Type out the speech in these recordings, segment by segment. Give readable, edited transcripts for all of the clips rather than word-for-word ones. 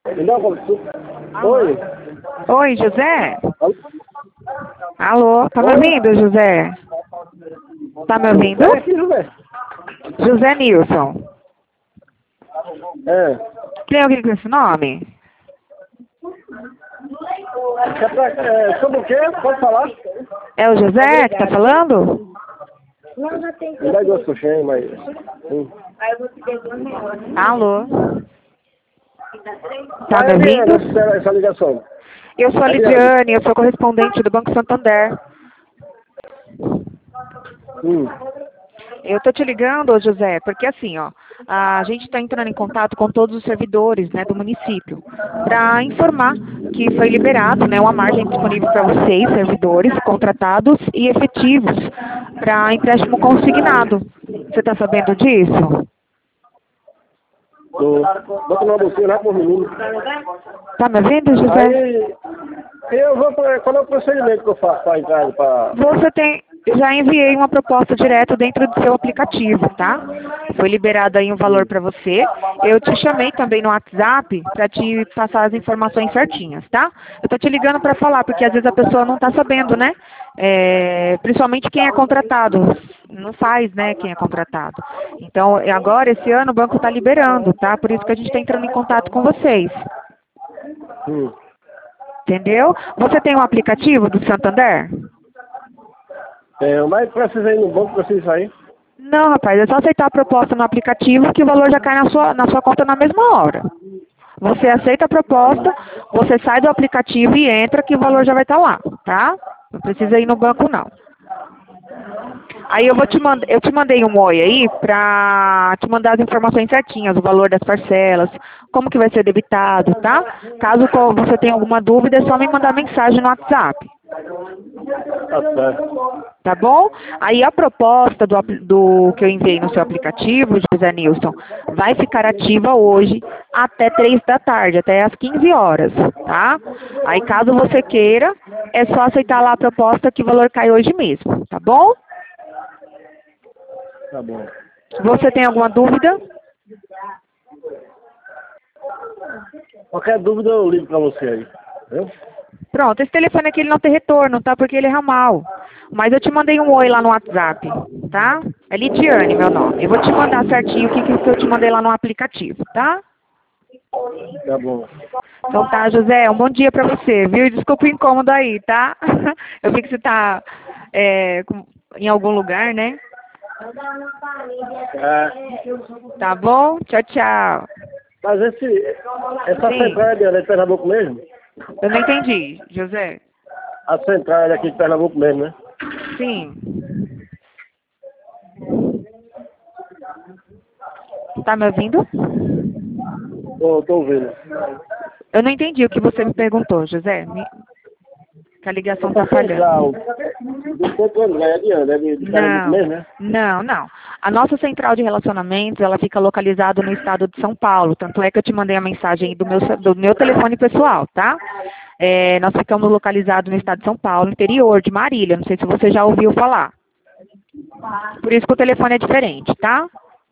Me dá uma Oi? Oi, José? Alô? Alô, tá me Oi? ouvindo, José? Tá me ouvindo? É aqui, José. José Nilson. É. Tem alguém com esse nome? Sobre o quê? Pode falar? É o José que tá falando? Me dá duas coxinhas, mas... Alô? Tá Vai me adiante ouvindo? essa ligação. Eu sou a Adiante. Lidiane, eu sou correspondente do Banco Santander. Hum. Eu tô te ligando, ô José, porque assim, ó, a gente está entrando em contato com todos os servidores, né, do município, para informar que foi liberado, né, uma margem disponível para vocês, servidores contratados e efetivos, para empréstimo consignado. Você está sabendo disso? Bota uma boquinha lá por menino. Tá me ouvindo, José? Aí... Eu vou pra... Qual é o procedimento que eu faço para entrar para... Você tem, já enviei uma proposta direto dentro do seu aplicativo, tá? Foi liberado aí um valor para você. Eu te chamei também no WhatsApp para te passar as informações certinhas, tá? Eu tô te ligando para falar, porque às vezes a pessoa não tá sabendo, né? Principalmente quem é contratado. Não faz, né, quem é contratado. Então, agora, esse ano, o banco está liberando, tá? Por isso que a gente está entrando em contato com vocês. Entendeu? Você tem um aplicativo do Santander? Mas precisa ir no banco, precisa sair. Não, rapaz, é só aceitar a proposta no aplicativo que o valor já cai na sua conta na mesma hora. Você aceita a proposta, você sai do aplicativo e entra que o valor já vai estar lá, tá? Não precisa ir no banco, não. Aí eu te mandei um oi aí pra te mandar as informações certinhas, o valor das parcelas, como que vai ser debitado, tá? Caso você tenha alguma dúvida, é só me mandar mensagem no WhatsApp. Tá certo. Tá bom? Aí a proposta do que eu enviei no seu aplicativo, José Nilson, vai ficar ativa hoje até 3 da tarde, até às 15 horas, tá? Aí caso você queira, é só aceitar lá a proposta que o valor cai hoje mesmo, tá bom? Tá bom. Você tem alguma dúvida? Qualquer dúvida eu ligo pra você aí. Viu? Pronto, esse telefone aqui ele não tem retorno, tá? Porque ele é ramal. Mas eu te mandei um oi lá no WhatsApp, tá? É Lidiane, meu nome. Eu vou te mandar certinho o que eu te mandei lá no aplicativo, tá? Tá bom. Então tá, José, um bom dia pra você, viu? Desculpa o incômodo aí, tá? Eu vi que você tá em algum lugar, né? Tá bom? Tchau, tchau. Mas essa Sim. central é de Pernambuco mesmo? Eu não entendi, José. A central é daqui de Pernambuco mesmo, né? Sim. Tá me ouvindo? Tô ouvindo. Eu não entendi o que você me perguntou, José. Que a ligação tá Central. falhando. Do centro é de Pernambuco mesmo, né? Não. A nossa central de relacionamentos, ela fica localizada no estado de São Paulo. Tanto é que eu te mandei a mensagem aí do meu telefone pessoal, tá? Nós ficamos localizados no estado de São Paulo, interior de Marília. Não sei se você já ouviu falar. Por isso que o telefone é diferente, tá?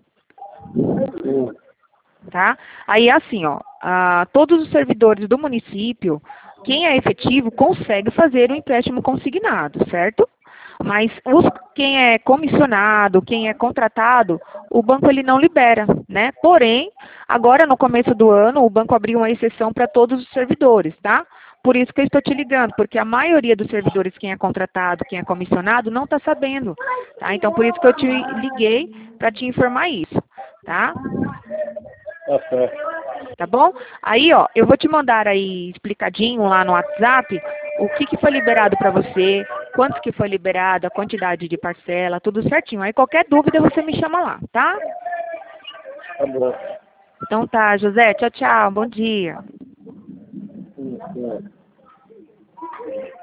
Tá? Aí assim, ó, todos os servidores do município, quem é efetivo consegue fazer o empréstimo consignado, certo? Mas quem é comissionado, quem é contratado, o banco ele não libera, né? Porém, agora no começo do ano, o banco abriu uma exceção para todos os servidores, tá? Por isso que eu estou te ligando, porque a maioria dos servidores, quem é contratado, quem é comissionado, não está sabendo, tá? Então, por isso que eu te liguei para te informar isso, tá? Tá certo. Tá bom? Aí, ó, eu vou te mandar aí explicadinho lá no WhatsApp o que foi liberado para você, quanto que foi liberado, a quantidade de parcela, tudo certinho. Aí qualquer dúvida você me chama lá, tá? Tá bom. Então tá, José, tchau, tchau, bom dia. Sim.